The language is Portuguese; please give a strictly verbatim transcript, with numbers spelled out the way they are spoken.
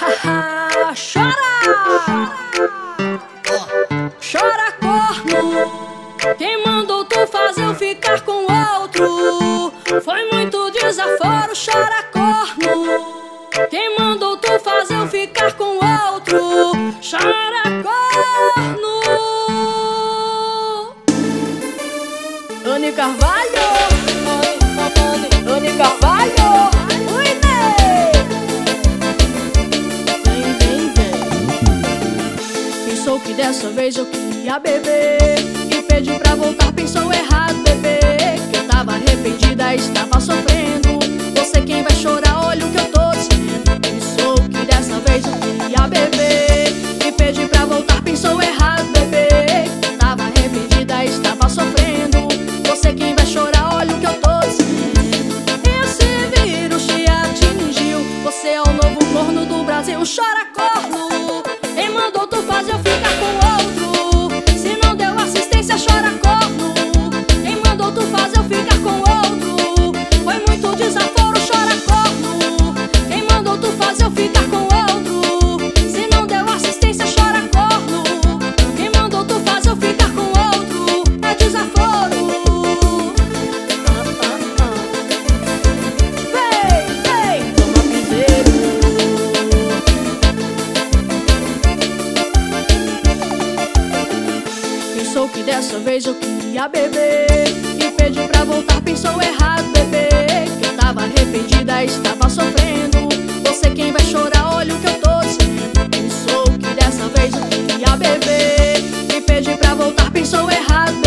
Chora! Chora, corno! Quem mandou tu fazer eu ficar com outro? Foi muito desaforo, chora, corno! Quem mandou tu fazer eu ficar com outro? Chora, corno! Anny Carvalho! Anny Carvalho! Ui, né? Vem, vem, vem. Pensou que dessa vez eu queria beber e pedi pra voltar, pensou errado, bebê. Que eu tava arrependida, estava sofrendo. Você quem vai chorar, olha o que eu tô dizendo. Pensou que dessa vez eu queria beber e pedi pra voltar, pensou errado, bebê. Que eu tava arrependida, estava sofrendo. Você quem vai chorar, olha o que eu tô dizendo. Esse vírus te atingiu, você é o novo corno do Brasil. Chora, corno! Quem mandou tu fazer eu ficar com outro? Se não deu assistência, chora, corno! Quem mandou tu fazer eu ficar com outro? Foi muito desaforo, chora, corno! Quem mandou tu fazer eu ficar com outro? Se não deu assistência, chora, corno! Quem mandou tu fazer eu ficar com outro? É desaforo! Vem, vem, toma piseiro! Pensou que dessa vez eu queria beber e pedi pra voltar, pensou errado, bebê. Que eu tava arrependida, estava sofrendo. Você quem vai chorar, olha o que eu tô dizendo. Pensou que dessa vez eu queria beber e pedi pra voltar, pensou errado,